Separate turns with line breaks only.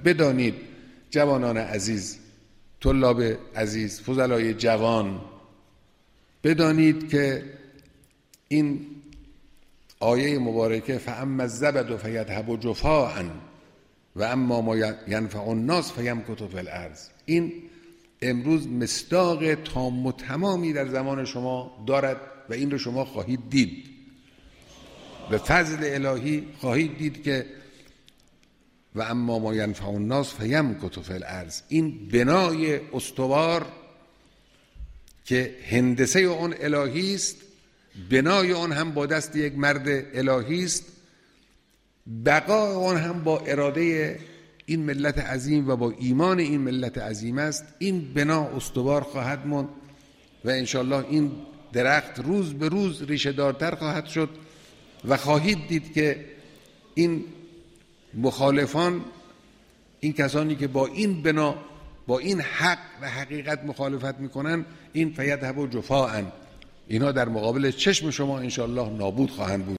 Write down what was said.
بدانید جوانان عزیز، طلاب عزیز، فضلای جوان، بدانید که این آیه مبارکه فاما الزبد فیذهب جفاء و اما ما ینفع الناس فیمکث فی الارض، این امروز مصداق تام و تمامی در زمان شما دارد و این رو شما خواهید دید، به فضل الهی خواهید دید که و اما ما ینفع الناس فیمکث فی الارض، این بنای استوار که هندسه اون الهی است، بنای اون هم با دست یک مرد الهی است، بقای اون هم با اراده این ملت عظیم و با ایمان این ملت عظیم است. این بنا استوار خواهد ماند و انشالله این درخت روز به روز ریشه دارتر خواهد شد و خواهید دید که این مخالفان، این کسانی که با این بنا، با این حق و حقیقت مخالفت میکنن، این فیذهب جفاء، اینها در مقابل چشم شما انشالله نابود خواهند بود.